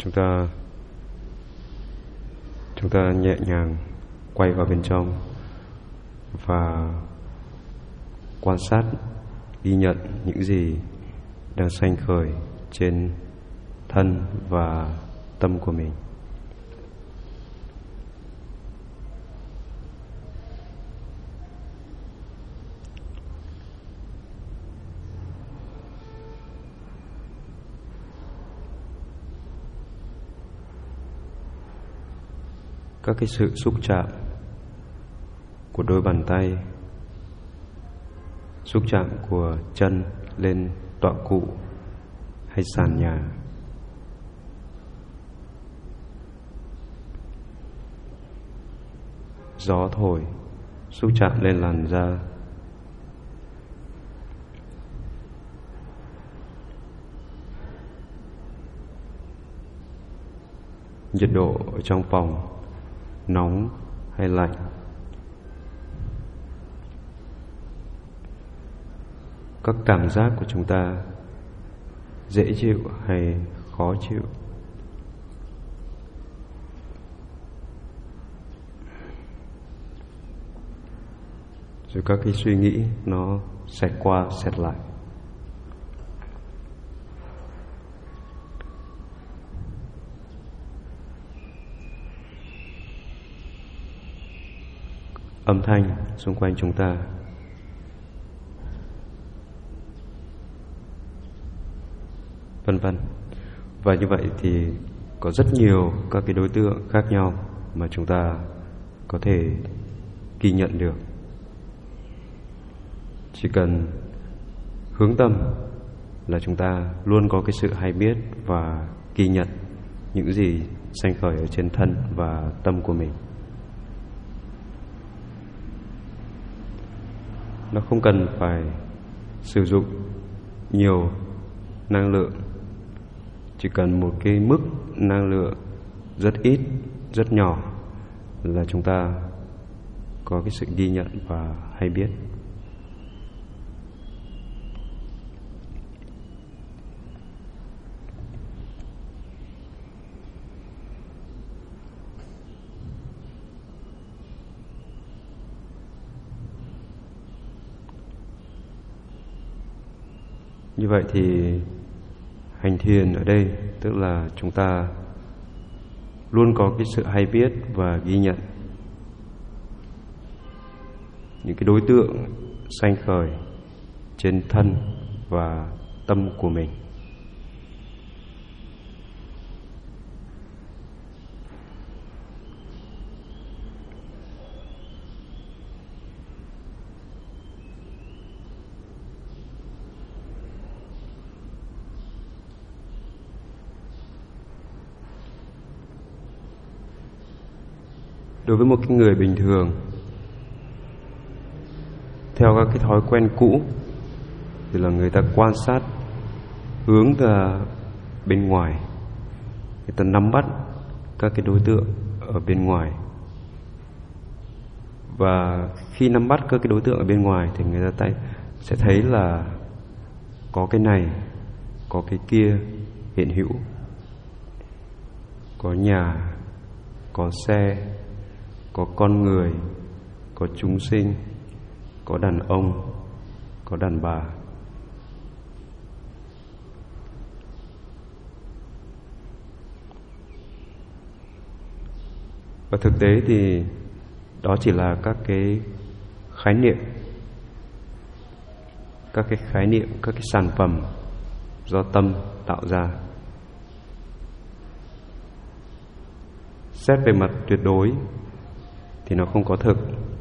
chúng ta nhẹ nhàng quay vào bên trong và quan sát, ghi nhận những gì đang sanh khởi trên thân và tâm của mình. Các cái sự xúc chạm của đôi bàn tay, xúc chạm của chân lên tọa cụ hay sàn nhà, gió thổi xúc chạm lên làn da, nhiệt độ ở trong phòng nóng hay lạnh, các cảm giác của chúng ta dễ chịu hay khó chịu. Rồi các cái suy nghĩ nó xẹt qua xẹt lại. Âm thanh xung quanh chúng ta, vân vân. Và như vậy thì có rất nhiều các cái đối tượng khác nhau mà chúng ta có thể ghi nhận được. Chỉ cần hướng tâm là chúng ta luôn có cái sự hay biết và ghi nhận những gì sanh khởi ở trên thân và tâm của mình. Nó không cần phải sử dụng nhiều năng lượng, chỉ cần một cái mức năng lượng rất ít, rất nhỏ là chúng ta có cái sự ghi nhận và hay biết. Như vậy thì hành thiền ở đây tức là chúng ta luôn có cái sự hay biết và ghi nhận những cái đối tượng sanh khởi trên thân và tâm của mình. Đối với một cái người bình thường, theo các cái thói quen cũ thì là người ta quan sát hướng ra bên ngoài, người ta nắm bắt các cái đối tượng ở bên ngoài. Và khi nắm bắt các cái đối tượng ở bên ngoài thì người ta sẽ thấy là có cái này, có cái kia hiện hữu, có nhà, có xe, có con người, có chúng sinh, có đàn ông, có đàn bà. Và thực tế thì đó chỉ là các cái khái niệm, các cái sản phẩm do tâm tạo ra. Xét về mặt tuyệt đối thì nó không có thực.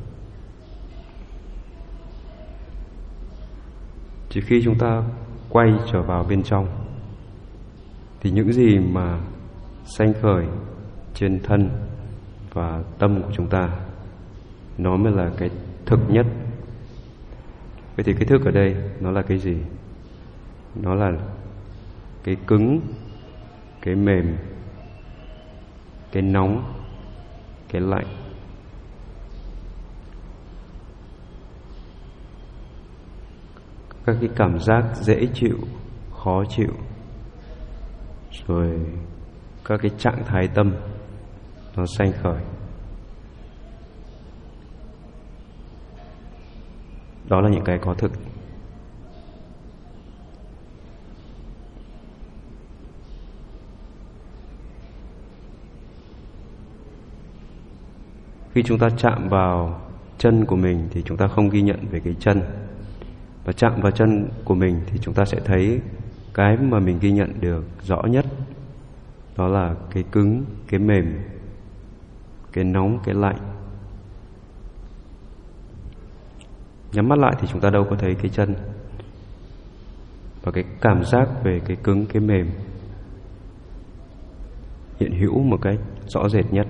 Chỉ khi chúng ta quay trở vào bên trong thì những gì mà sanh khởi trên thân và tâm của chúng ta nó mới là cái thực nhất. Vậy thì cái thực ở đây nó là cái gì? Nó là cái cứng, cái mềm, cái nóng, cái lạnh. Các cái cảm giác dễ chịu, khó chịu, rồi các cái trạng thái tâm nó sanh khởi. Đó là những cái có thực. Khi chúng ta chạm vào chân của mình thì chúng ta không ghi nhận về cái chân. Và chạm vào chân của mình thì chúng ta sẽ thấy cái mà mình ghi nhận được rõ nhất. Đó là cái cứng, cái mềm, cái nóng, cái lạnh. Nhắm mắt lại thì chúng ta đâu có thấy cái chân. Và cái cảm giác về cái cứng, cái mềm hiện hữu một cách rõ rệt nhất.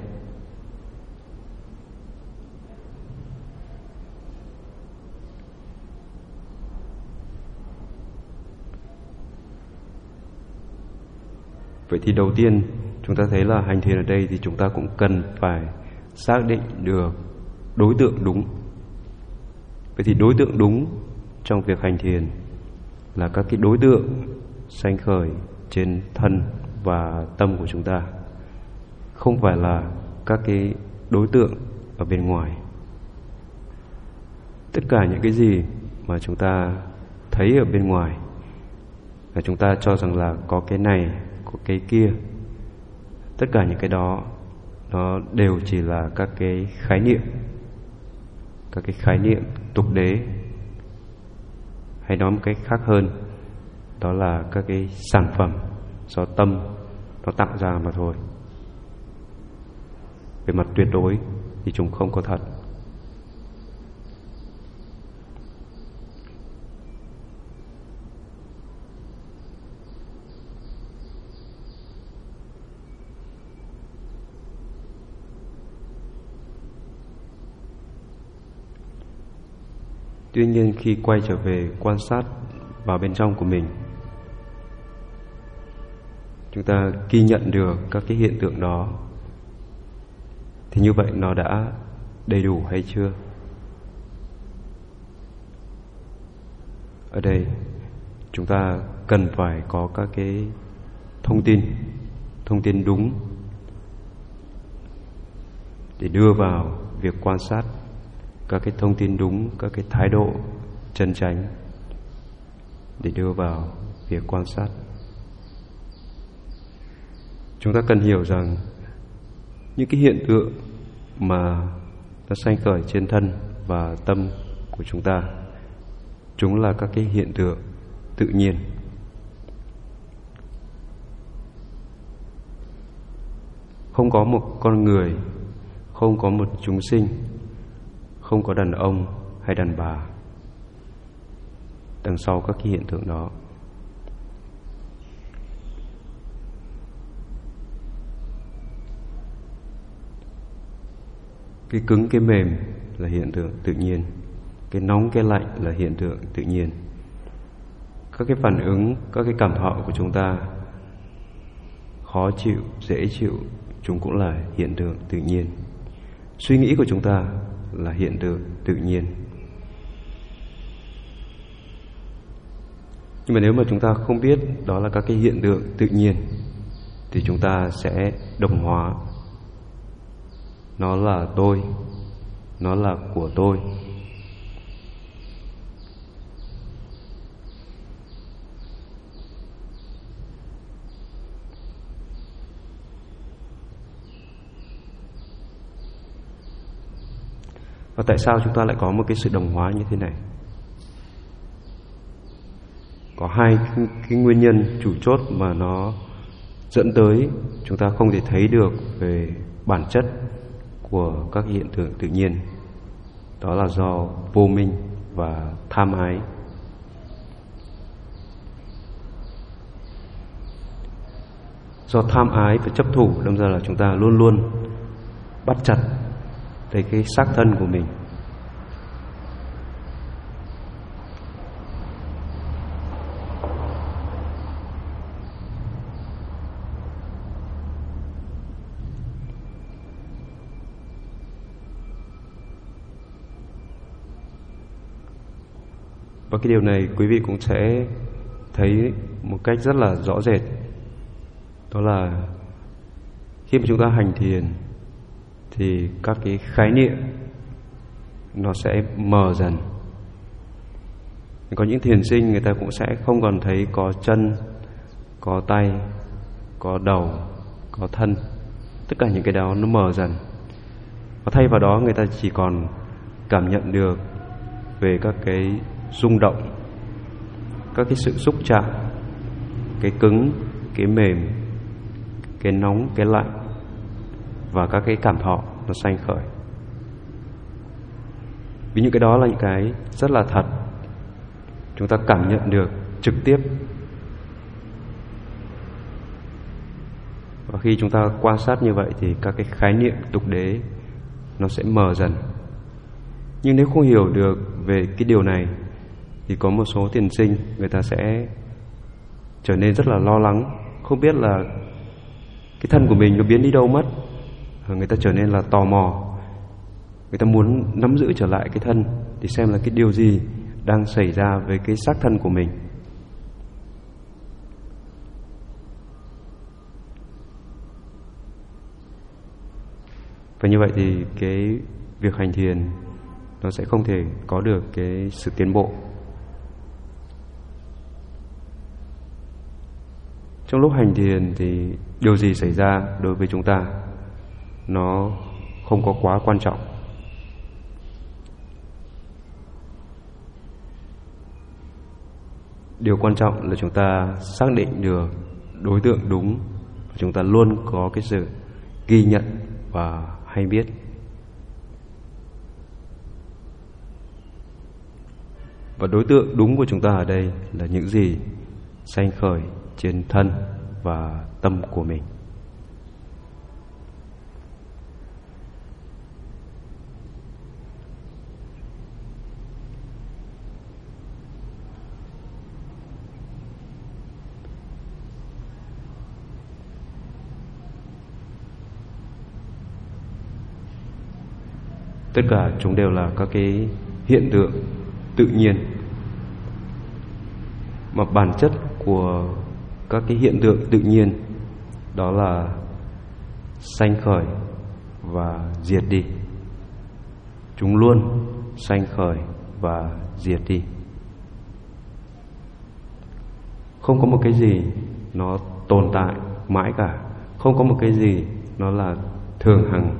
Vậy thì đầu tiên chúng ta thấy là hành thiền ở đây thì chúng ta cũng cần phải xác định được đối tượng đúng. Vậy thì đối tượng đúng trong việc hành thiền là các cái đối tượng sanh khởi trên thân và tâm của chúng ta, không phải là các cái đối tượng ở bên ngoài. Tất cả những cái gì mà chúng ta thấy ở bên ngoài là chúng ta cho rằng là có cái này, có cái kia. Tất cả những cái đó nó đều chỉ là các cái khái niệm, các cái khái niệm tục đế, hay nói một cách khác hơn, đó là các cái sản phẩm do tâm nó tạo ra mà thôi. Về mặt tuyệt đối thì chúng không có thật. Tuy nhiên khi quay trở về quan sát vào bên trong của mình, chúng ta ghi nhận được các cái hiện tượng đó, thì như vậy nó đã đầy đủ hay chưa? Ở đây chúng ta cần phải có các cái thông tin đúng để đưa vào việc quan sát, các cái thông tin đúng, các cái thái độ chân chánh để đưa vào việc quan sát. Chúng ta cần hiểu rằng những cái hiện tượng mà nó sanh khởi trên thân và tâm của chúng ta, chúng là các cái hiện tượng tự nhiên. Không có một con người, không có một chúng sinh, không có đàn ông hay đàn bà đằng sau các cái hiện tượng đó. Cái cứng, cái mềm là hiện tượng tự nhiên. Cái nóng, cái lạnh là hiện tượng tự nhiên. Các cái phản ứng, các cái cảm thọ của chúng ta, khó chịu, dễ chịu, chúng cũng là hiện tượng tự nhiên. Suy nghĩ của chúng ta là hiện tượng tự nhiên. Nhưng mà nếu mà chúng ta không biết đó là các cái hiện tượng tự nhiên thì chúng ta sẽ đồng hóa. Nó là tôi, nó là của tôi. Và tại sao chúng ta lại có một cái sự đồng hóa như thế này? Có hai cái nguyên nhân chủ chốt mà nó dẫn tới chúng ta không thể thấy được về bản chất của các hiện tượng tự nhiên. Đó là do vô minh và tham ái. Do tham ái và chấp thủ, đâm ra là chúng ta luôn luôn bắt chặt tới cái xác thân của mình. Và cái điều này quý vị cũng sẽ thấy một cách rất là rõ rệt. Đó là Khi mà chúng ta hành thiền thì các cái khái niệm nó sẽ mờ dần. Có những thiền sinh người ta cũng sẽ không còn thấy có chân, có tay, có đầu, có thân. Tất cả những cái đó nó mờ dần. Và thay vào đó người ta chỉ còn cảm nhận được về các cái rung động, các cái sự xúc chạm, cái cứng, cái mềm, cái nóng, cái lạnh và các cái cảm thọ nó sanh khởi. Vì những cái đó là những cái rất là thật, chúng ta cảm nhận được trực tiếp. Và khi chúng ta quan sát như vậy thì các cái khái niệm tục đế nó sẽ mờ dần. Nhưng nếu không hiểu được về cái điều này thì có một số thiền sinh người ta sẽ trở nên rất là lo lắng, không biết là cái thân của mình nó biến đi đâu mất. Người ta trở nên là tò mò, người ta muốn nắm giữ trở lại cái thân để xem là cái điều gì đang xảy ra với cái xác thân của mình. Và như vậy thì cái việc hành thiền nó sẽ không thể có được cái sự tiến bộ. Trong lúc hành thiền thì điều gì xảy ra đối với chúng ta nó không có quá quan trọng. Điều quan trọng là chúng ta xác định được đối tượng đúng, và chúng ta luôn có cái sự ghi nhận và hay biết. Và đối tượng đúng của chúng ta ở đây là những gì sanh khởi trên thân và tâm của mình. Tất cả chúng đều là các cái hiện tượng tự nhiên, mà bản chất của các cái hiện tượng tự nhiên đó là sanh khởi và diệt đi. Chúng luôn sanh khởi và diệt đi. Không có một cái gì nó tồn tại mãi cả, không có một cái gì nó là thường hằng.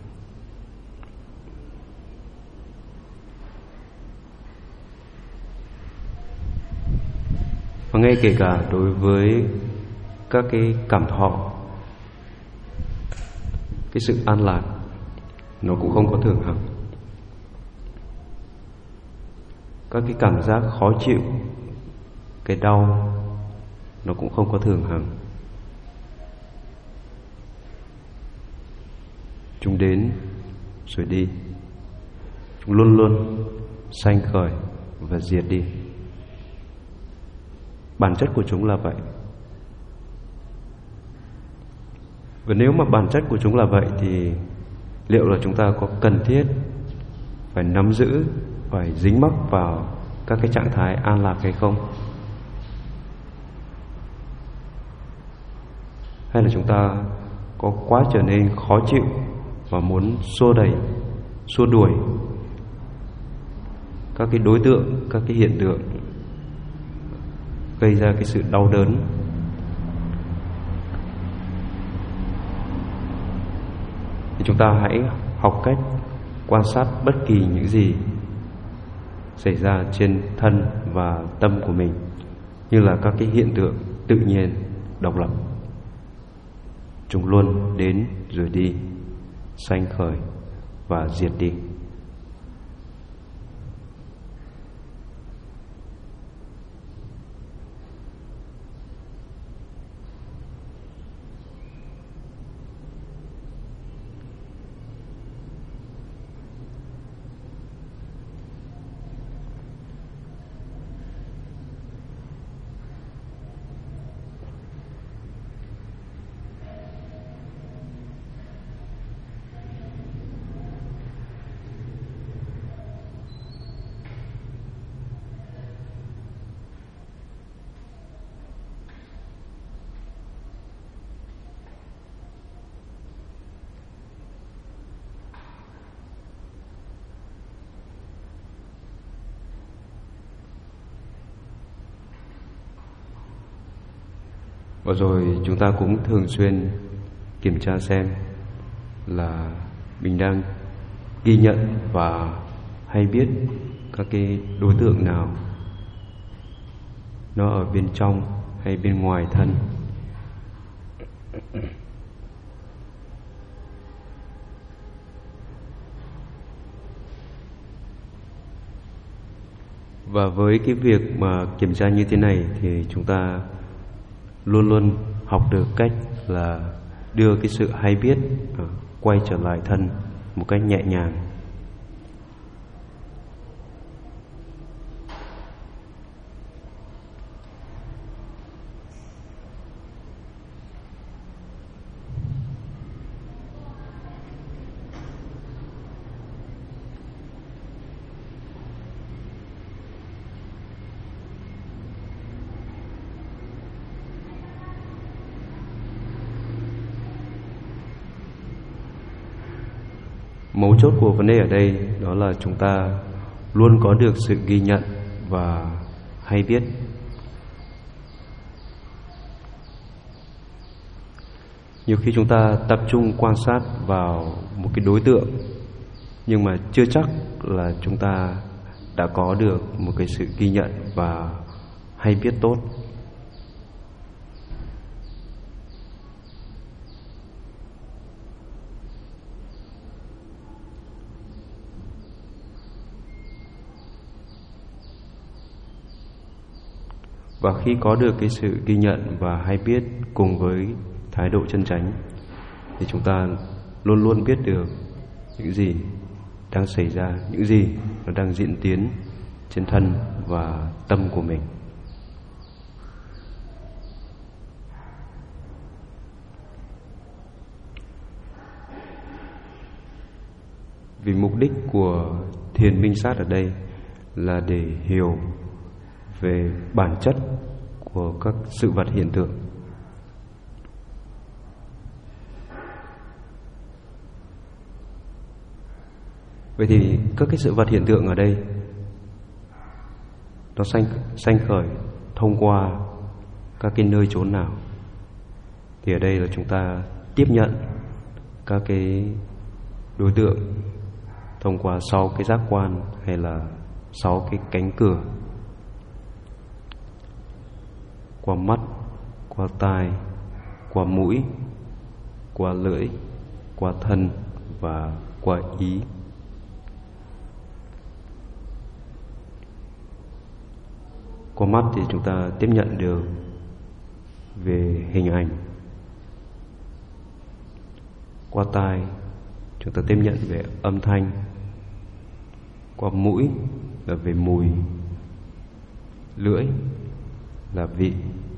Và ngay kể cả đối với các cái cảm thọ, cái sự an lạc nó cũng không có thường hằng. Các cái cảm giác khó chịu, cái đau nó cũng không có thường hằng. Chúng đến rồi đi, chúng luôn luôn sanh khởi và diệt đi. Bản chất của chúng là vậy. Và nếu mà bản chất của chúng là vậy thì liệu là chúng ta có cần thiết phải nắm giữ, phải dính mắc vào các cái trạng thái an lạc hay không? Hay là chúng ta có quá trở nên khó chịu và muốn xua đẩy, xua đuổi các cái đối tượng, các cái hiện tượng gây ra cái sự đau đớn. Thì chúng ta hãy học cách quan sát bất kỳ những gì xảy ra trên thân và tâm của mình như là các cái hiện tượng tự nhiên độc lập. Chúng luôn đến rồi đi, sanh khởi và diệt đi. Và rồi chúng ta cũng thường xuyên kiểm tra xem là mình đang ghi nhận và hay biết các cái đối tượng nào nó ở bên trong hay bên ngoài thân. Và với cái việc mà kiểm tra như thế này thì chúng ta luôn luôn học được cách là đưa cái sự hay biết quay trở lại thân một cách nhẹ nhàng. Mấu chốt của vấn đề ở đây đó là chúng ta luôn có được sự ghi nhận và hay biết. Nhiều khi chúng ta tập trung quan sát vào một cái đối tượng, nhưng mà chưa chắc là chúng ta đã có được một cái sự ghi nhận và hay biết tốt. Và khi có được cái sự ghi nhận và hay biết cùng với thái độ chân chánh thì chúng ta luôn luôn biết được những gì đang xảy ra, những gì nó đang diễn tiến trên thân và tâm của mình. Vì mục đích của thiền minh sát ở đây là để hiểu về bản chất của các sự vật hiện tượng. Vậy thì các cái sự vật hiện tượng ở đây nó sanh khởi thông qua các cái nơi chốn nào? Thì ở đây là chúng ta tiếp nhận các cái đối tượng thông qua 6 cái giác quan hay là 6 cái cánh cửa: qua mắt, qua tai, qua mũi, qua lưỡi, qua thân và qua ý. Qua mắt thì chúng ta tiếp nhận được về hình ảnh. Qua tai chúng ta tiếp nhận về âm thanh. Qua mũi là về mùi. Lưỡi là vị.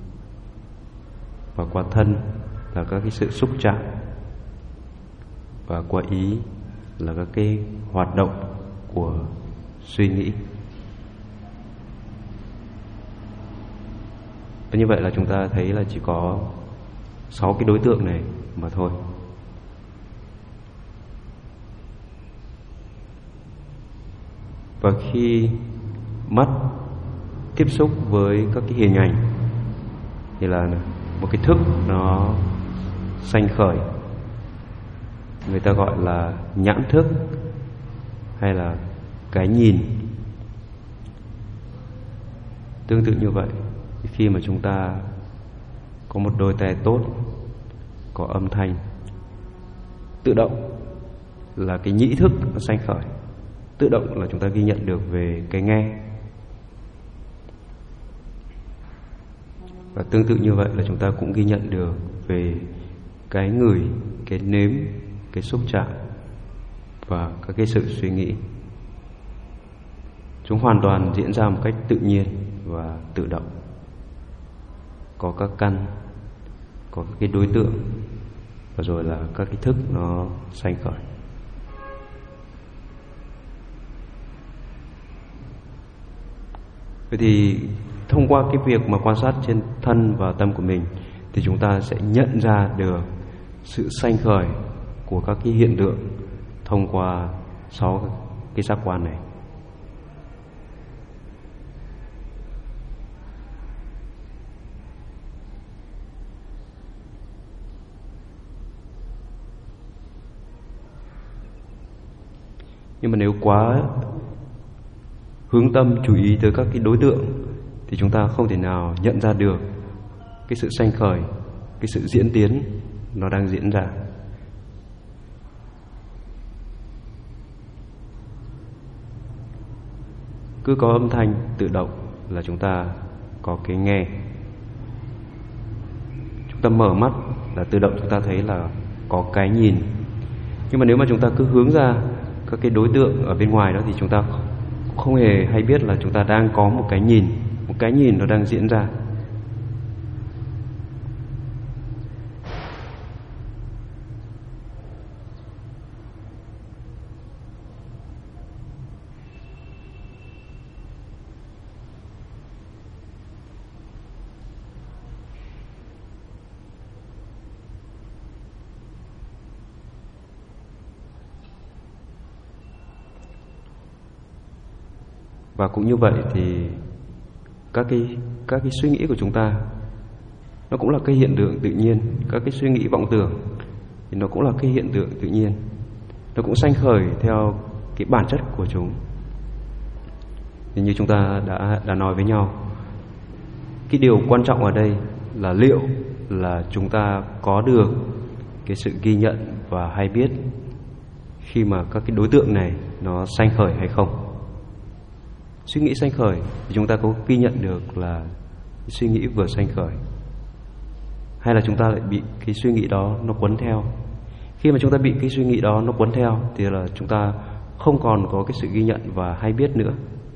Và qua thân là các cái sự xúc chạm. Và qua ý là các cái hoạt động của suy nghĩ. Và như vậy là chúng ta thấy là chỉ có 6 cái đối tượng này mà thôi. Và khi mắt tiếp xúc với các cái hình ảnh thì là một cái thức nó sanh khởi, người ta gọi là nhãn thức hay là cái nhìn. Tương tự như vậy, khi mà chúng ta có một đôi tai tốt, có âm thanh, tự động là cái nhĩ thức nó sanh khởi. Tự động là chúng ta ghi nhận được về cái nghe. Và tương tự như vậy là chúng ta cũng ghi nhận được về cái ngửi, cái nếm, cái xúc chạm và các cái sự suy nghĩ. Chúng hoàn toàn diễn ra một cách tự nhiên và tự động. Có các căn, có các cái đối tượng, và rồi là các cái thức nó sanh khởi. Vậy thì thông qua cái việc mà quan sát trên thân và tâm của mình thì chúng ta sẽ nhận ra được sự sanh khởi của các cái hiện tượng thông qua 6 cái giác quan này. Nhưng mà nếu quá hướng tâm chú ý tới các cái đối tượng thì chúng ta không thể nào nhận ra được cái sự sanh khởi, cái sự diễn tiến nó đang diễn ra. Cứ có âm thanh tự động là chúng ta có cái nghe. Chúng ta mở mắt là tự động chúng ta thấy là có cái nhìn. Nhưng mà nếu mà chúng ta cứ hướng ra các cái đối tượng ở bên ngoài đó thì chúng ta không hề hay biết là chúng ta đang có một cái nhìn nó đang diễn ra. Và cũng như vậy thì các cái suy nghĩ của chúng ta nó cũng là cái hiện tượng tự nhiên. Các cái suy nghĩ vọng tưởng thì nó cũng là cái hiện tượng tự nhiên. Nó cũng sanh khởi theo cái bản chất của chúng. Thì như chúng ta đã nói với nhau, cái điều quan trọng ở đây là liệu là chúng ta có được cái sự ghi nhận và hay biết khi mà các cái đối tượng này nó sanh khởi hay không. Suy nghĩ sanh khởi thì chúng ta có ghi nhận được là suy nghĩ vừa sanh khởi, hay là chúng ta lại bị cái suy nghĩ đó nó quấn theo. Khi mà chúng ta bị cái suy nghĩ đó nó quấn theo thì là chúng ta không còn có cái sự ghi nhận và hay biết nữa.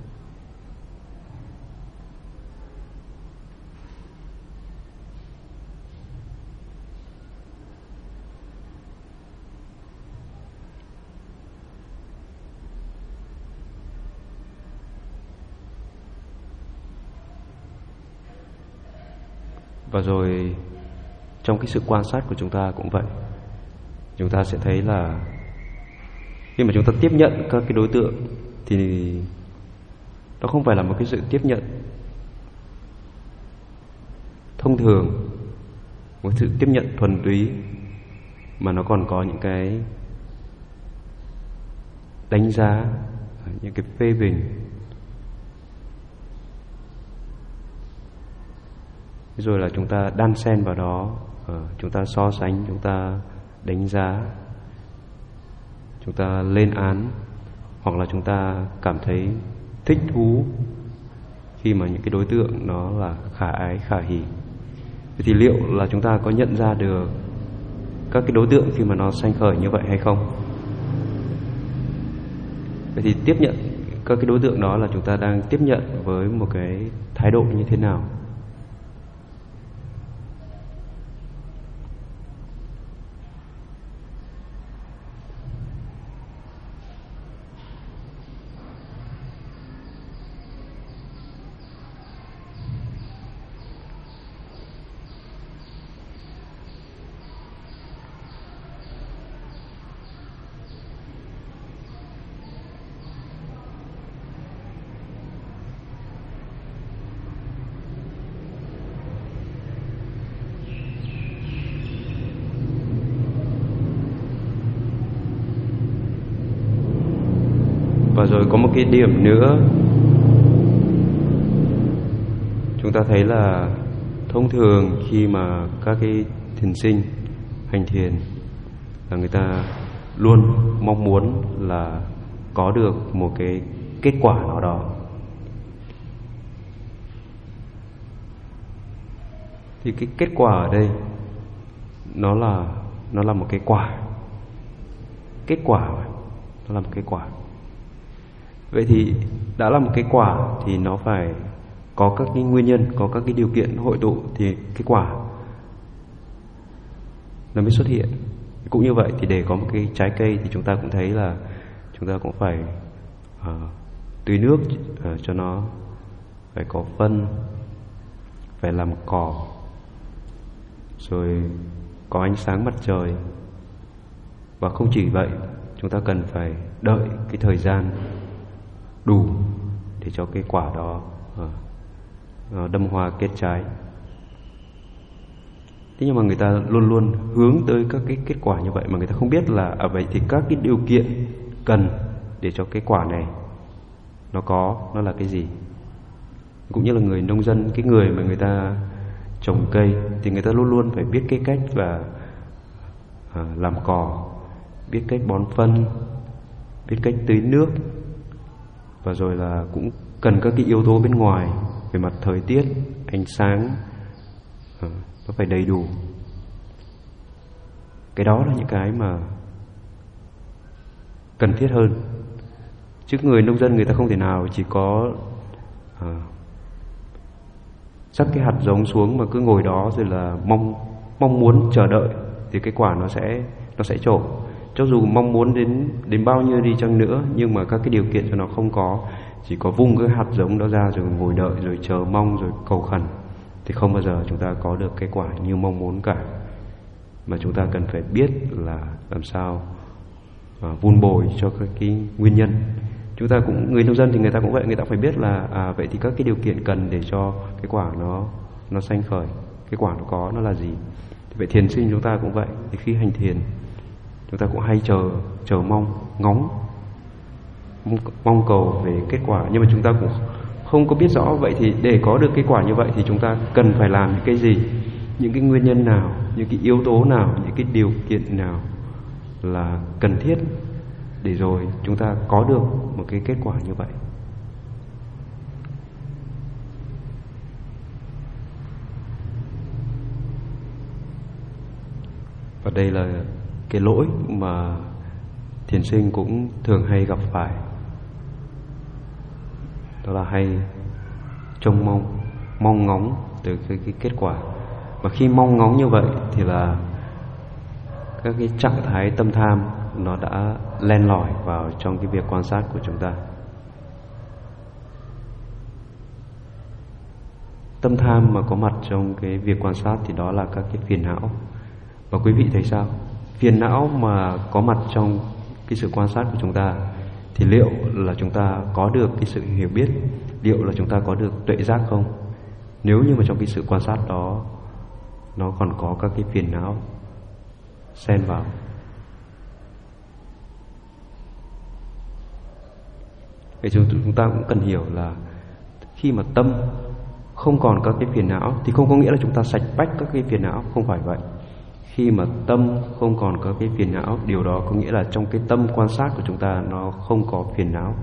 Và rồi trong cái sự quan sát của chúng ta cũng vậy. Chúng ta sẽ thấy là khi mà chúng ta tiếp nhận các cái đối tượng thì nó không phải là một cái sự tiếp nhận thông thường, một sự tiếp nhận thuần túy, mà nó còn có những cái đánh giá, những cái phê bình, rồi là chúng ta đan xen vào đó, chúng ta so sánh, chúng ta đánh giá, chúng ta lên án, hoặc là chúng ta cảm thấy thích thú khi mà những cái đối tượng nó là khả ái, khả hỷ. Thì liệu là chúng ta có nhận ra được các cái đối tượng khi mà nó sanh khởi như vậy hay không? Vậy thì tiếp nhận các cái đối tượng đó là chúng ta đang tiếp nhận với một cái thái độ như thế nào? Và rồi có một cái điểm nữa, chúng ta thấy là thông thường khi mà các cái thiền sinh hành thiền là người ta luôn mong muốn là có được một cái kết quả nào đó. Thì cái kết quả ở đây nó là một cái quả. Kết quả mà, nó là một cái quả. Vậy thì đã là một cái quả thì nó phải có các cái nguyên nhân, có các cái điều kiện hội tụ thì cái quả nó mới xuất hiện. Cũng như vậy thì để có một cái trái cây thì chúng ta cũng thấy là chúng ta cũng phải tưới nước cho nó, phải có phân, phải làm cỏ, rồi có ánh sáng mặt trời. Và không chỉ vậy, chúng ta cần phải đợi cái thời gian đủ để cho cái quả đó đâm hoa kết trái. Thế nhưng mà người ta luôn luôn hướng tới các cái kết quả như vậy mà người ta không biết là vậy thì các cái điều kiện cần để cho cái quả này nó là cái gì. Cũng như là người nông dân, cái người mà người ta trồng cây thì người ta luôn luôn phải biết cái cách và làm cỏ, biết cách bón phân, biết cách tưới nước, và rồi là cũng cần các cái yếu tố bên ngoài về mặt thời tiết, ánh sáng, nó phải đầy đủ. Cái đó là những cái mà cần thiết hơn. Chứ người nông dân người ta không thể nào chỉ có rắc cái hạt giống xuống mà cứ ngồi đó rồi là mong muốn chờ đợi thì cái quả nó sẽ trổ. Cho dù mong muốn đến bao nhiêu đi chăng nữa, nhưng mà các cái điều kiện cho nó không có, chỉ có vung cái hạt giống đó ra rồi ngồi đợi rồi chờ mong rồi cầu khẩn, thì không bao giờ chúng ta có được cái quả như mong muốn cả. Mà chúng ta cần phải biết là làm sao vun bồi cho các cái nguyên nhân. Chúng ta cũng, người nông dân thì người ta cũng vậy, người ta phải biết là vậy thì các cái điều kiện cần để cho cái quả nó sanh khởi, cái quả nó có nó là gì. Thì vậy thiền sinh chúng ta cũng vậy, thì khi hành thiền chúng ta cũng hay chờ mong, mong cầu về kết quả, nhưng mà chúng ta cũng không có biết rõ vậy thì để có được kết quả như vậy thì chúng ta cần phải làm những cái gì, những cái nguyên nhân nào, những cái yếu tố nào, những cái điều kiện nào là cần thiết để rồi chúng ta có được một cái kết quả như vậy. Và đây là cái lỗi mà thiền sinh cũng thường hay gặp phải, đó là hay trông mong ngóng từ cái kết quả. Và khi mong ngóng như vậy thì là các cái trạng thái tâm tham nó đã len lỏi vào trong cái việc quan sát của chúng ta. Tâm tham mà có mặt trong cái việc quan sát thì đó là các cái phiền não. Và quý vị thấy sao? Phiền não mà có mặt trong cái sự quan sát của chúng ta thì liệu là chúng ta có được cái sự hiểu biết, liệu là chúng ta có được tuệ giác không? Nếu như mà trong cái sự quan sát đó nó còn có các cái phiền não xen vào. Vậy chúng ta cũng cần hiểu là khi mà tâm không còn các cái phiền não thì không có nghĩa là chúng ta sạch bách các cái phiền não, không phải vậy. Khi mà tâm không còn các cái phiền não, điều đó có nghĩa là trong cái tâm quan sát của chúng ta nó không có phiền não.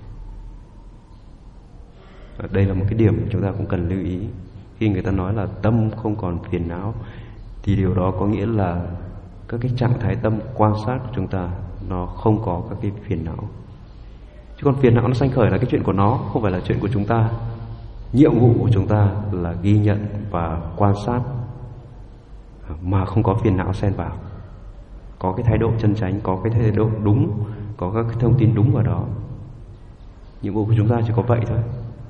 Đây là một cái điểm chúng ta cũng cần lưu ý. Khi người ta nói là tâm không còn phiền não thì điều đó có nghĩa là các cái trạng thái tâm quan sát của chúng ta nó không có các cái phiền não. Chứ còn phiền não nó sanh khởi là cái chuyện của nó, không phải là chuyện của chúng ta. Nhiệm vụ của chúng ta là ghi nhận và quan sát mà không có phiền não xen vào. Có cái thái độ chân chánh, có cái thái độ đúng, có các cái thông tin đúng vào đó. Nhiệm vụ của chúng ta chỉ có vậy thôi.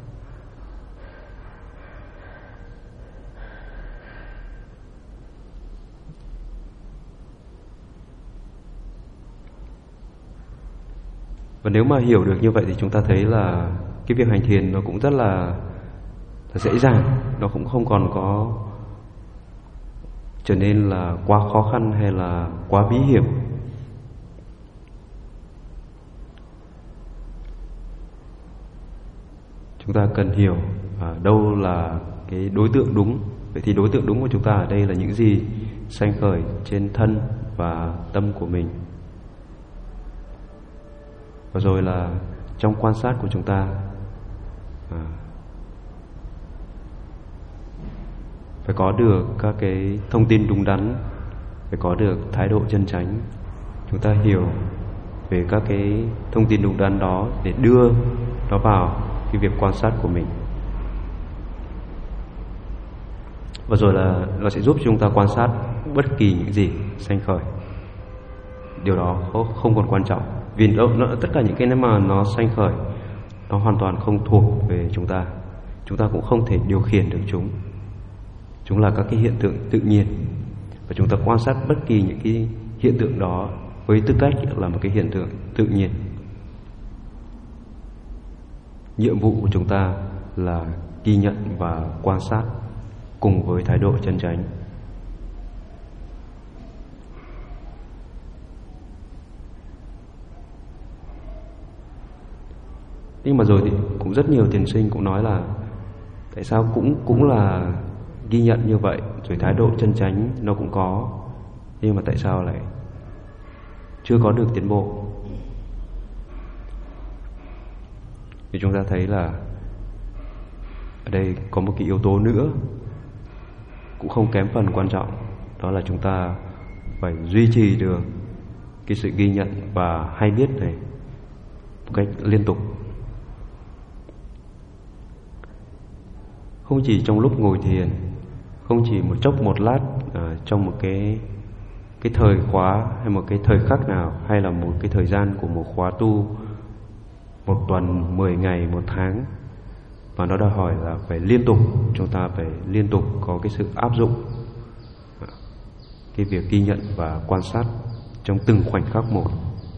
Và nếu mà hiểu được như vậy thì chúng ta thấy là cái việc hành thiền nó cũng rất là dễ dàng, nó cũng không còn có trở nên là quá khó khăn hay là quá bí hiểm. Chúng ta cần hiểu đâu là cái đối tượng đúng. Vậy thì đối tượng đúng của chúng ta ở đây là những gì sanh khởi trên thân và tâm của mình. Và rồi là trong quan sát của chúng ta phải có được các cái thông tin đúng đắn, phải có được thái độ chân chánh. Chúng ta hiểu về các cái thông tin đúng đắn đó để đưa nó vào cái việc quan sát của mình. Và rồi là nó sẽ giúp chúng ta quan sát bất kỳ những gì sanh khởi. Điều đó không còn quan trọng, vì tất cả những cái mà nó sanh khởi nó hoàn toàn không thuộc về chúng ta. Chúng ta cũng không thể điều khiển được chúng. Chúng là các cái hiện tượng tự nhiên, và chúng ta quan sát bất kỳ những cái hiện tượng đó với tư cách là một cái hiện tượng tự nhiên. Nhiệm vụ của chúng ta là ghi nhận và quan sát cùng với thái độ chân chánh. Nhưng mà rồi thì cũng rất nhiều thiền sinh cũng nói là tại sao cũng là ghi nhận như vậy, rồi thái độ chân chánh nó cũng có, nhưng mà tại sao lại chưa có được tiến bộ? Thì chúng ta thấy là ở đây có một cái yếu tố nữa cũng không kém phần quan trọng, đó là chúng ta phải duy trì được cái sự ghi nhận và hay biết này một cách liên tục. Không chỉ trong lúc ngồi thiền, không chỉ một chốc một lát trong một cái thời khóa hay một cái thời khắc nào, hay là một cái thời gian của một khóa tu, một tuần, 10 ngày, một tháng, mà nó đòi hỏi là phải liên tục, chúng ta phải liên tục có cái sự áp dụng cái việc ghi nhận và quan sát trong từng khoảnh khắc một.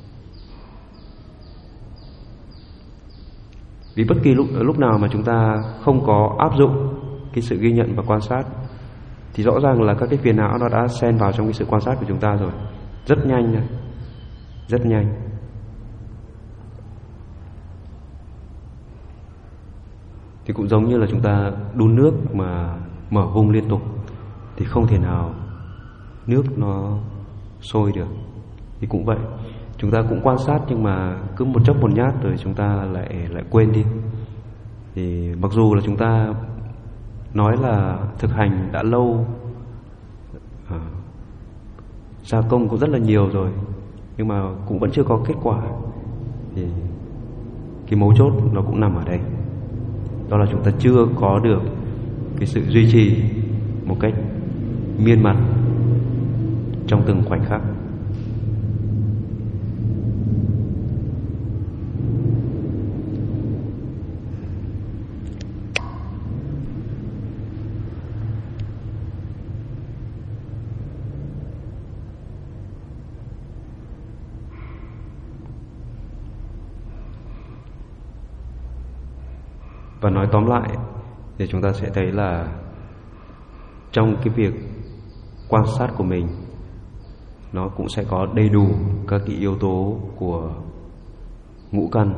Vì bất kỳ lúc nào mà chúng ta không có áp dụng cái sự ghi nhận và quan sát thì rõ ràng là các cái phiền não nó đã xen vào trong cái sự quan sát của chúng ta rồi, rất nhanh thôi, rất nhanh. Thì cũng giống như là chúng ta đun nước mà mở vung liên tục thì không thể nào nước nó sôi được. Thì cũng vậy, chúng ta cũng quan sát nhưng mà cứ một chốc một nhát rồi chúng ta lại quên đi. Thì mặc dù là chúng ta nói là thực hành đã lâu, gia công cũng rất là nhiều rồi, nhưng mà cũng vẫn chưa có kết quả. Thì cái mấu chốt nó cũng nằm ở đây, đó là chúng ta chưa có được cái sự duy trì một cách miên man trong từng khoảnh khắc. Và nói tóm lại thì chúng ta sẽ thấy là trong cái việc quan sát của mình, nó cũng sẽ có đầy đủ các cái yếu tố của ngũ căn.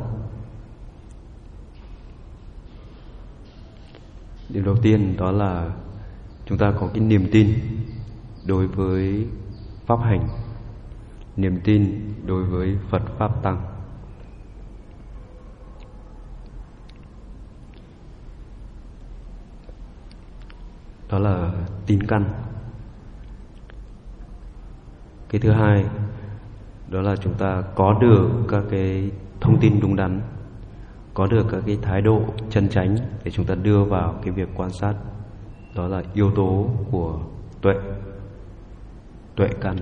Điều đầu tiên đó là chúng ta có cái niềm tin đối với pháp hành, niềm tin đối với Phật Pháp Tăng. Đó là tín căn. Cái thứ hai đó là chúng ta có được các cái thông tin đúng đắn, có được các cái thái độ chân chánh để chúng ta đưa vào cái việc quan sát. Đó là yếu tố của tuệ căn.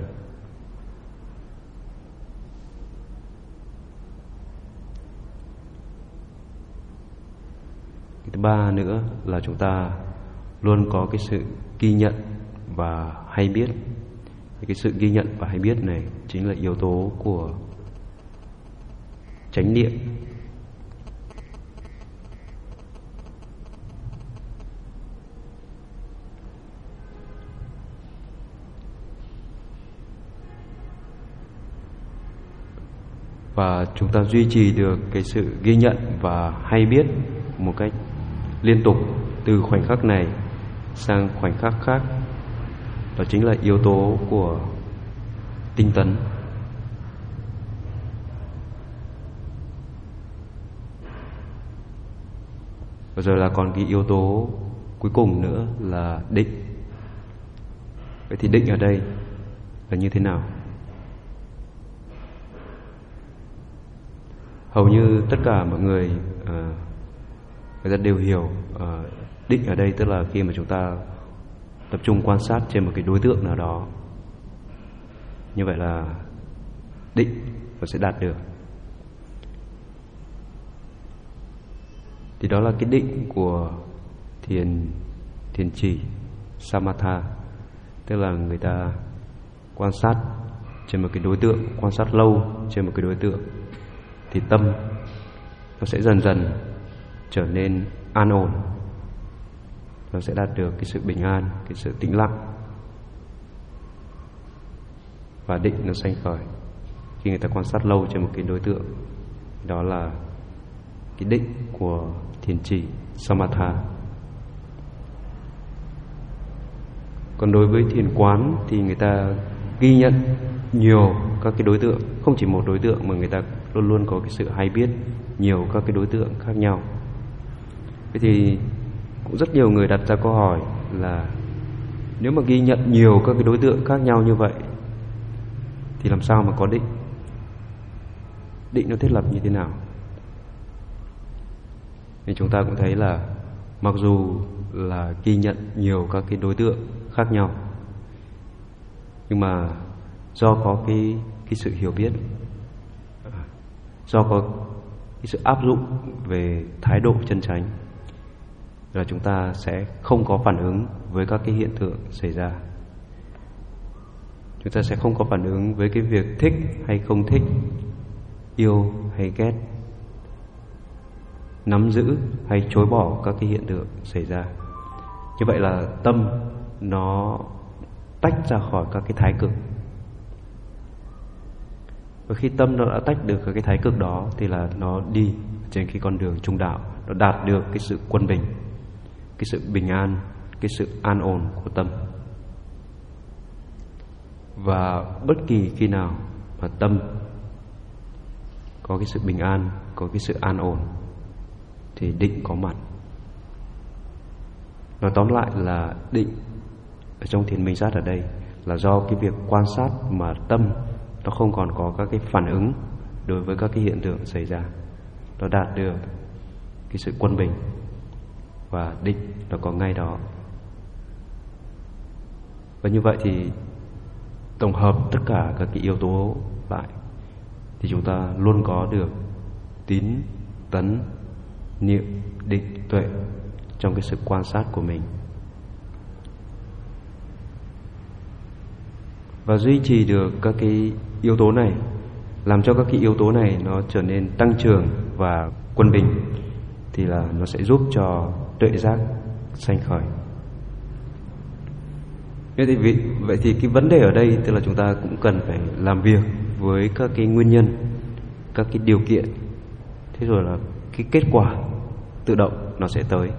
Cái thứ ba nữa là chúng ta luôn có cái sự ghi nhận và hay biết. Cái sự ghi nhận và hay biết này chính là yếu tố của chánh niệm. Và chúng ta duy trì được cái sự ghi nhận và hay biết một cách liên tục từ khoảnh khắc này sang khoảnh khắc khác, đó chính là yếu tố của tinh tấn. Và rồi là còn cái yếu tố cuối cùng nữa là định. Vậy thì định ở đây là như thế nào? Hầu như tất cả mọi người người ta đều hiểu định ở đây tức là khi mà chúng ta tập trung quan sát trên một cái đối tượng nào đó, như vậy là định nó sẽ đạt được. Thì đó là cái định của thiền trì Samatha, tức là người ta quan sát trên một cái đối tượng, quan sát lâu trên một cái đối tượng, thì tâm nó sẽ dần dần trở nên an ổn, nó sẽ đạt được cái sự bình an, cái sự tĩnh lặng, và định nó sanh khởi khi người ta quan sát lâu trên một cái đối tượng. Đó là cái định của thiền chỉ Samatha. Còn đối với thiền quán thì người ta ghi nhận nhiều các cái đối tượng, không chỉ một đối tượng mà người ta luôn luôn có cái sự hay biết nhiều các cái đối tượng khác nhau. Vậy thì cũng rất nhiều người đặt ra câu hỏi là nếu mà ghi nhận nhiều các cái đối tượng khác nhau như vậy thì làm sao mà có định? Định nó thiết lập như thế nào? Thì chúng ta cũng thấy là mặc dù là ghi nhận nhiều các cái đối tượng khác nhau, nhưng mà do có cái sự hiểu biết, do có cái sự áp dụng về thái độ chân chánh, là chúng ta sẽ không có phản ứng với các cái hiện tượng xảy ra. Chúng ta sẽ không có phản ứng với cái việc thích hay không thích, yêu hay ghét, nắm giữ hay chối bỏ các cái hiện tượng xảy ra. Như vậy là tâm nó tách ra khỏi các cái thái cực. Và khi tâm nó đã tách được cái thái cực đó thì là nó đi trên cái con đường trung đạo, nó đạt được cái sự quân bình, cái sự bình an, cái sự an ổn của tâm. Và bất kỳ khi nào mà tâm có cái sự bình an, có cái sự an ổn thì định có mặt. Nói tóm lại là định ở trong thiền minh sát ở đây là do cái việc quan sát mà tâm nó không còn có các cái phản ứng đối với các cái hiện tượng xảy ra, nó đạt được cái sự quân bình và định nó có ngay đó. Và như vậy thì tổng hợp tất cả các cái yếu tố lại thì chúng ta luôn có được tín, tấn, niệm, định, tuệ trong cái sự quan sát của mình. Và duy trì được các cái yếu tố này, làm cho các cái yếu tố này nó trở nên tăng trưởng và quân bình, thì là nó sẽ giúp cho tuệ giác sanh khởi. Vậy thì cái vấn đề ở đây tức là chúng ta cũng cần phải làm việc với các cái nguyên nhân, các cái điều kiện, thế rồi là cái kết quả tự động nó sẽ tới.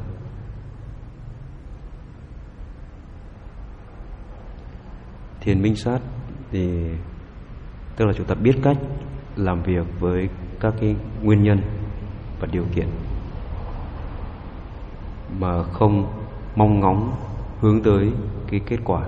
Thiền minh sát thì tức là chúng ta biết cách làm việc với các cái nguyên nhân và điều kiện mà không mong ngóng hướng tới cái kết quả.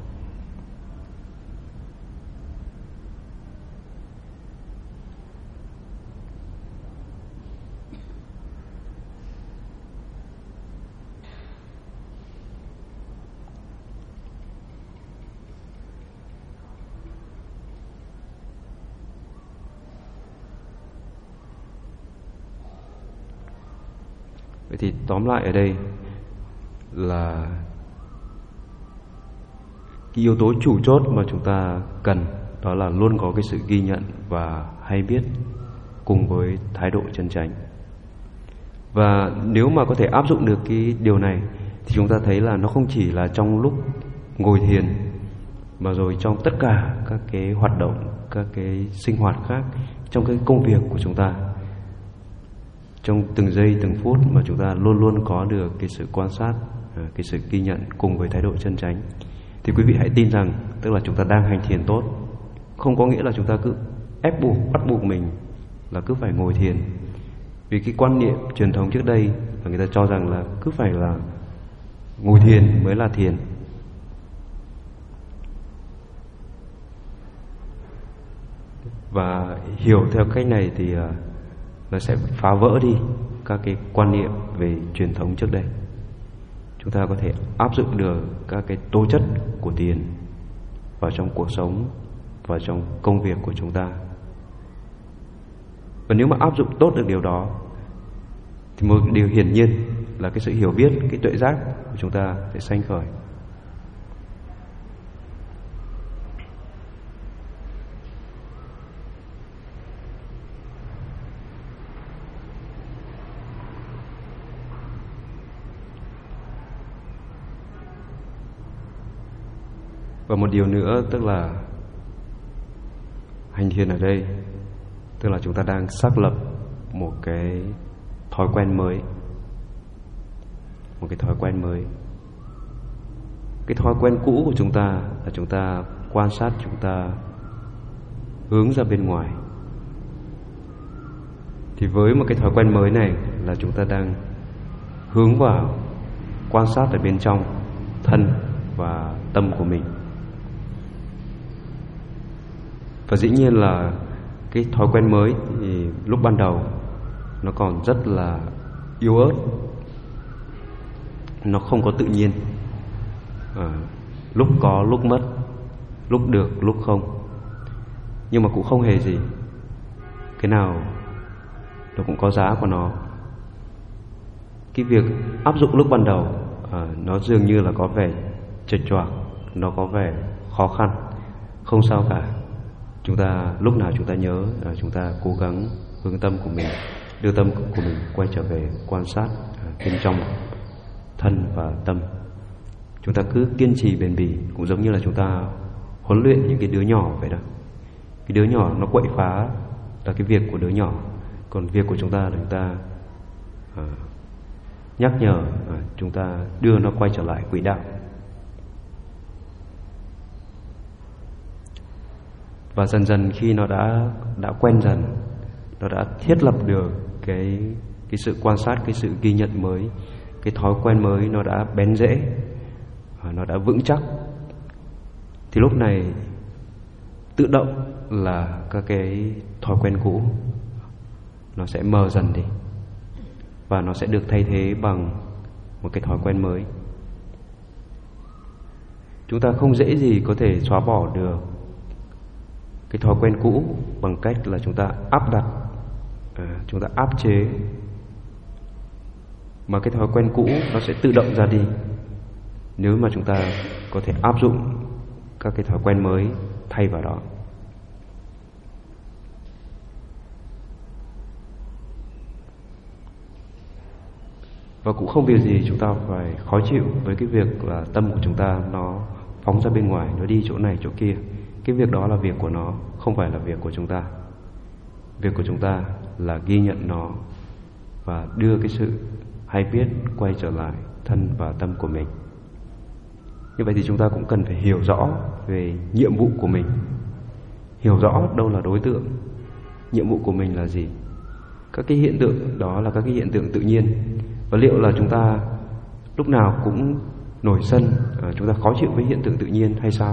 Vậy thì tóm lại ở đây là cái yếu tố chủ chốt mà chúng ta cần đó là luôn có cái sự ghi nhận và hay biết cùng với thái độ chân chánh. Và nếu mà có thể áp dụng được cái điều này thì chúng ta thấy là nó không chỉ là trong lúc ngồi thiền mà rồi trong tất cả các cái hoạt động, các cái sinh hoạt khác, trong cái công việc của chúng ta, trong từng giây từng phút mà chúng ta luôn luôn có được cái sự quan sát, cái sự ghi nhận cùng với thái độ chân chánh, thì quý vị hãy tin rằng tức là chúng ta đang hành thiền tốt. Không có nghĩa là chúng ta cứ ép buộc, bắt buộc mình là cứ phải ngồi thiền. Vì cái quan niệm truyền thống trước đây là người ta cho rằng là cứ phải là ngồi thiền mới là thiền. Và hiểu theo cách này thì nó sẽ phá vỡ đi các cái quan niệm về truyền thống trước đây. Chúng ta có thể áp dụng được các cái tố chất của thiền vào trong cuộc sống, vào trong công việc của chúng ta. Và nếu mà áp dụng tốt được điều đó thì một điều hiển nhiên là cái sự hiểu biết, cái tuệ giác của chúng ta sẽ sanh khởi. Và một điều nữa tức là hành thiền ở đây tức là chúng ta đang xác lập một cái thói quen mới. Một cái thói quen mới. Cái thói quen cũ của chúng ta là chúng ta quan sát, chúng ta hướng ra bên ngoài. Thì với một cái thói quen mới này là chúng ta đang hướng vào quan sát ở bên trong thân và tâm của mình. Và dĩ nhiên là cái thói quen mới thì lúc ban đầu nó còn rất là yếu ớt, nó không có tự nhiên, lúc có lúc mất, lúc được lúc không. Nhưng mà cũng không hề gì, cái nào nó cũng có giá của nó. Cái việc áp dụng lúc ban đầu nó dường như là có vẻ chệch choạc, nó có vẻ khó khăn. Không sao cả. Chúng ta lúc nào chúng ta nhớ, chúng ta cố gắng hướng tâm của mình, đưa tâm của mình quay trở về quan sát bên trong thân và tâm. Chúng ta cứ kiên trì bền bỉ, cũng giống như là chúng ta huấn luyện những cái đứa nhỏ vậy đó. Cái đứa nhỏ nó quậy phá là cái việc của đứa nhỏ, còn việc của chúng ta là chúng ta nhắc nhở, chúng ta đưa nó quay trở lại quỹ đạo. Và dần dần khi nó đã quen dần, nó đã thiết lập được cái sự quan sát, cái sự ghi nhận mới, cái thói quen mới nó đã bén rễ, nó đã vững chắc, thì lúc này tự động là các cái thói quen cũ nó sẽ mờ dần đi, và nó sẽ được thay thế bằng một cái thói quen mới. Chúng ta không dễ gì có thể xóa bỏ được cái thói quen cũ bằng cách là chúng ta áp đặt, chúng ta áp chế, mà cái thói quen cũ nó sẽ tự động ra đi nếu mà chúng ta có thể áp dụng các cái thói quen mới thay vào đó. Và cũng không việc gì chúng ta phải khó chịu với cái việc là tâm của chúng ta nó phóng ra bên ngoài, nó đi chỗ này chỗ kia. Cái việc đó là việc của nó, không phải là việc của chúng ta. Việc của chúng ta là ghi nhận nó và đưa cái sự hay biết quay trở lại thân và tâm của mình. Như vậy thì chúng ta cũng cần phải hiểu rõ về nhiệm vụ của mình, hiểu rõ đâu là đối tượng, nhiệm vụ của mình là gì. Các cái hiện tượng đó là các cái hiện tượng tự nhiên, và liệu là chúng ta lúc nào cũng nổi sân, chúng ta khó chịu với hiện tượng tự nhiên hay sao?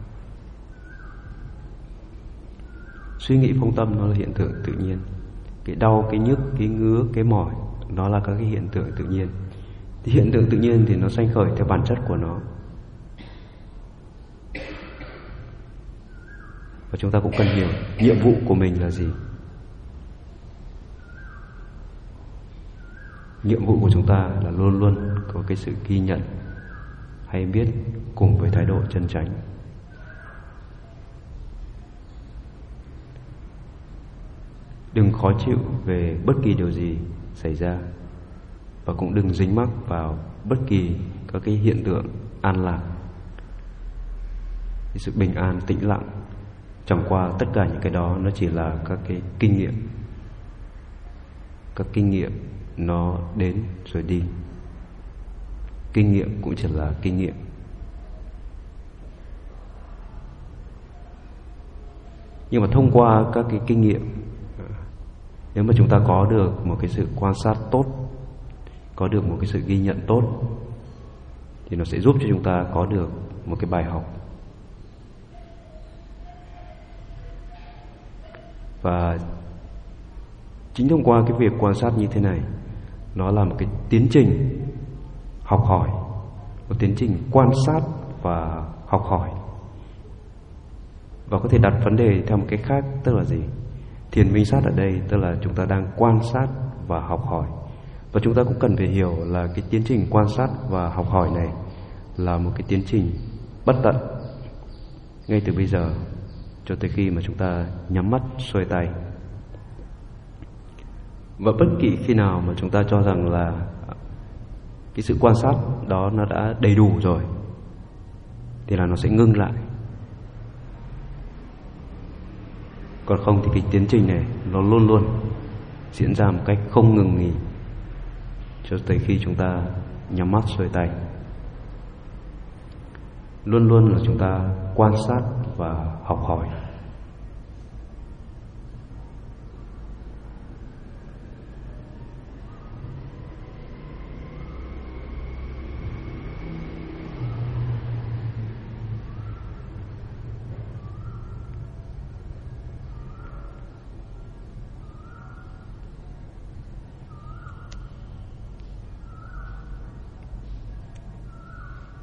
Suy nghĩ phong tâm nó là hiện tượng tự nhiên. Cái đau, cái nhức, cái ngứa, cái mỏi, nó là các cái hiện tượng tự nhiên. Thì hiện tượng tự nhiên thì nó sanh khởi theo bản chất của nó. Và chúng ta cũng cần hiểu nhiệm vụ của mình là gì. Nhiệm vụ của chúng ta là luôn luôn có cái sự ghi nhận, hay biết cùng với thái độ chân chánh. Đừng khó chịu về bất kỳ điều gì xảy ra, và cũng đừng dính mắc vào bất kỳ các cái hiện tượng an lạc. Cái sự bình an, tĩnh lặng, chẳng qua tất cả những cái đó nó chỉ là các cái kinh nghiệm. Các kinh nghiệm nó đến rồi đi. Kinh nghiệm cũng chỉ là kinh nghiệm. Nhưng mà thông qua các cái kinh nghiệm, nếu mà chúng ta có được một cái sự quan sát tốt, có được một cái sự ghi nhận tốt, thì nó sẽ giúp cho chúng ta có được một cái bài học. Và chính thông qua cái việc quan sát như thế này, nó là một cái tiến trình học hỏi, một tiến trình quan sát và học hỏi. Và có thể đặt vấn đề theo một cách khác, tức là gì? Thiền minh sát ở đây tức là chúng ta đang quan sát và học hỏi. Và chúng ta cũng cần phải hiểu là cái tiến trình quan sát và học hỏi này là một cái tiến trình bất tận, ngay từ bây giờ cho tới khi mà chúng ta nhắm mắt xuôi tay. Và bất kỳ khi nào mà chúng ta cho rằng là cái sự quan sát đó nó đã đầy đủ rồi, thì là nó sẽ ngưng lại. Còn không thì cái tiến trình này nó luôn luôn diễn ra một cách không ngừng nghỉ, cho tới khi chúng ta nhắm mắt xuôi tay. Luôn luôn là chúng ta quan sát và học hỏi.